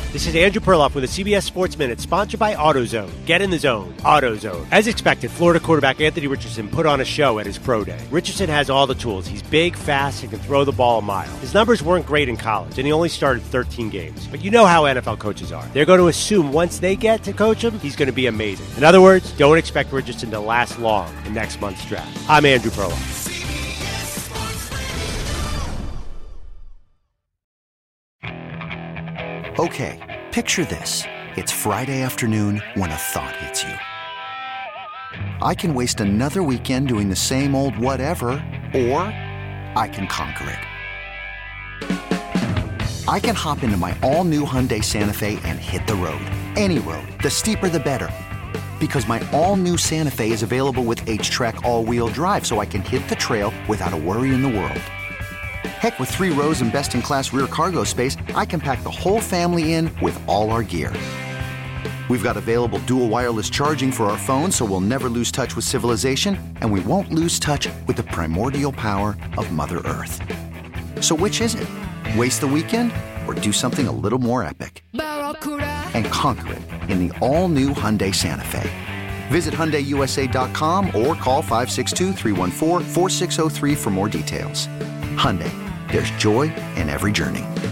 This is Andrew Perloff with a CBS Sports Minute, sponsored by AutoZone. Get in the zone. AutoZone. As expected, Florida quarterback Anthony Richardson put on a show at his pro day. Richardson has all the tools. He's big, fast, and can throw the ball a mile. His numbers weren't great in college, and he only started 13 games. But you know how NFL coaches are. They're going to assume once they get to coach him, he's going to be amazing. In other words, don't expect Richardson to last long in next month's draft. I'm Andrew Perloff. Okay, picture this. It's Friday afternoon when a thought hits you. I can waste another weekend doing the same old whatever, or I can conquer it. I can hop into my all-new Hyundai Santa Fe and hit the road. Any road. The steeper the better. Because my all-new Santa Fe is available with H-Track all-wheel drive, so I can hit the trail without a worry in the world. Heck, with 3 rows and best-in-class rear cargo space, I can pack the whole family in with all our gear. We've got available dual wireless charging for our phones, so we'll never lose touch with civilization, and we won't lose touch with the primordial power of Mother Earth. So which is it? Waste the weekend or do something a little more epic? And conquer it in the all-new Hyundai Santa Fe. Visit HyundaiUSA.com or call 562-314-4603 for more details. Hyundai, there's joy in every journey.